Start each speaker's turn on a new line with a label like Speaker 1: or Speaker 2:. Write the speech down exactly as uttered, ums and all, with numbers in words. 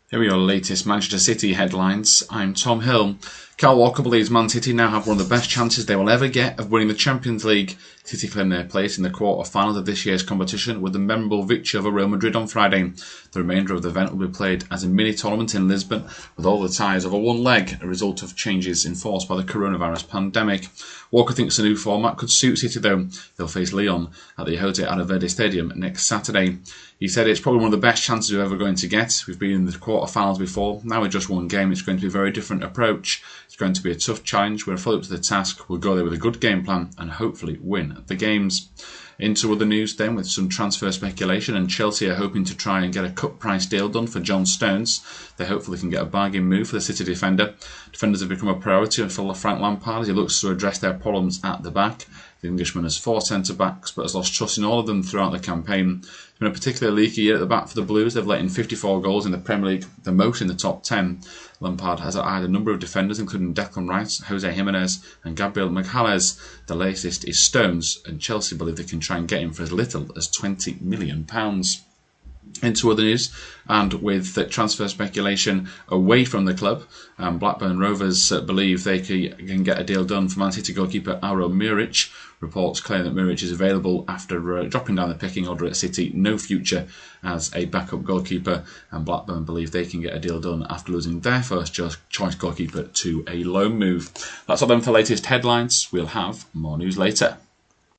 Speaker 1: Here are your latest Manchester City headlines. I'm Tom Hill. Kyle Walker believes Man City now have one of the best chances they will ever get of winning the Champions League. City claim their place in the quarter-finals of this year's competition with the memorable victory over Real Madrid on Friday. The remainder of the event will be played as a mini-tournament in Lisbon, with all the ties over one leg, a result of changes enforced by the coronavirus pandemic. Walker thinks the new format could suit City though. They'll face Lyon at the José Alvalade Stadium next Saturday. He said it's probably one of the best chances we're ever going to get. We've been in the quarter-finals before. Now with just one game, it's going to be a very different approach. It's going to be a tough challenge. We're fully up to the task. We'll go there with a good game plan and hopefully win the games. Into other news then, with some transfer speculation, and Chelsea are hoping to try and get a cut price deal done for John Stones. They hopefully can get a bargain move for the City defender. Defenders have become a priority for Frank Lampard as he looks to address their problems at the back. The Englishman has four centre-backs but has lost trust in all of them throughout the campaign. It's been a particularly leaky year at the back for the Blues. They've let in fifty-four goals in the Premier League, the most in the top ten. Lampard has eyed a number of defenders, including Declan Rice, Jose Jimenez and Gabriel Magalhaes. The latest is Stones, and Chelsea believe they can try and get him for as little as twenty million pounds. Into other news, and with the transfer speculation away from the club, um, Blackburn Rovers uh, believe they can get a deal done for Man City goalkeeper Aro Muric. Reports claim that Muric is available after uh, dropping down the pecking order at City, no future as a backup goalkeeper, and Blackburn believe they can get a deal done after losing their first choice goalkeeper to a loan move. That's all then for the latest headlines. We'll have more news later.